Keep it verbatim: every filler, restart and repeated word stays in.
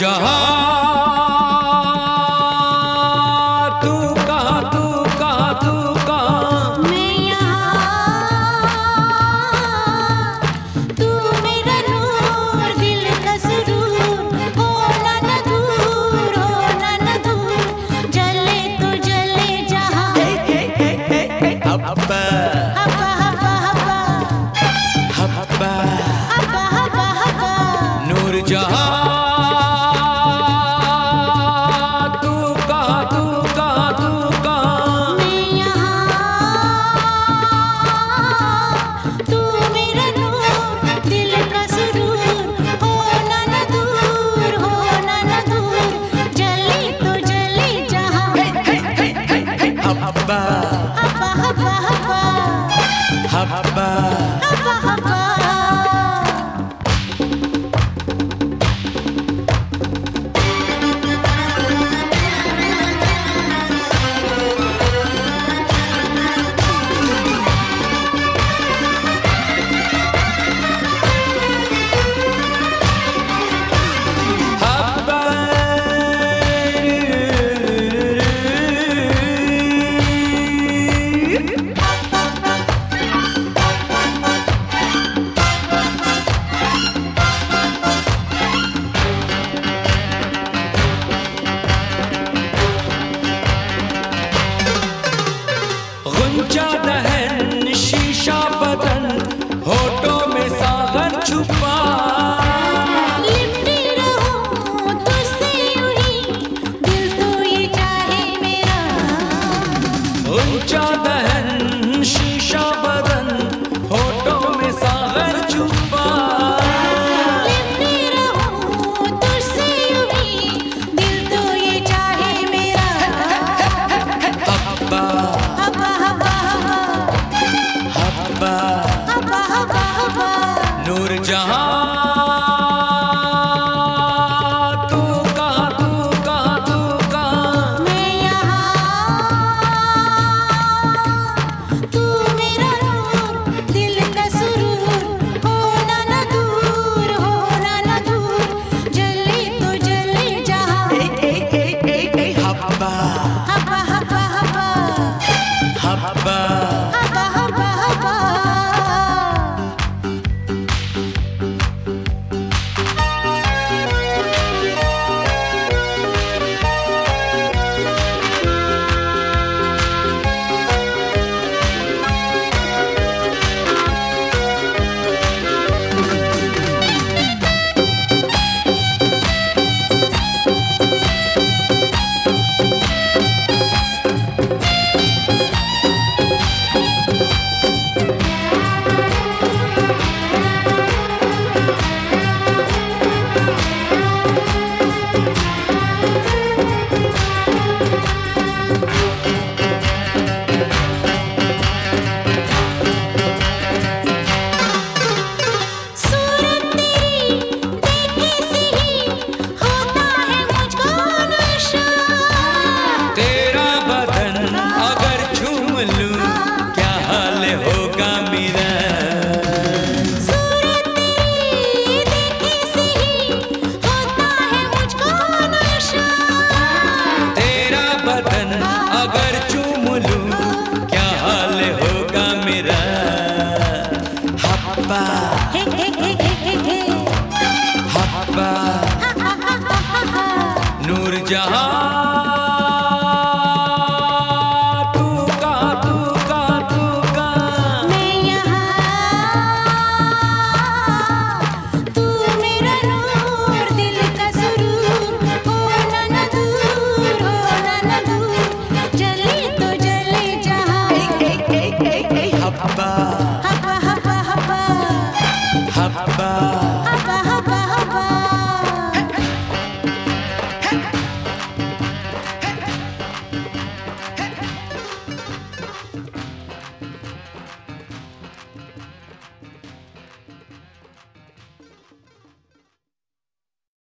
जहां तू कहां तू कहां तू कहां मैं यहाँ तू मेरा नूर दिल का सुरूर हो ना न दूर हो ना न दूर जले तो जले जहां हब्बा हब्बा हब्बा हब्बा हब्बा हब्बा हब्बा हब्बा नूर जहां हब्बा हब्बा हब्बा हब्बा हब्बा हब्बा हब्बा गुंजा दहन शीशा बदन होठों में सागर छुपा लिपटी रहूं तुझसे यूं ही दिल तो ये चाहे मेरा गुंजा दहन शीशा बदन होठों में सागर छुपा लिपटी रहूं तुझसे यूं ही दिल तो ये चाहे मेरा हब्बा हब्बा हब्बा हब्बा हब्बा हब्बा हब्बा नूर जहां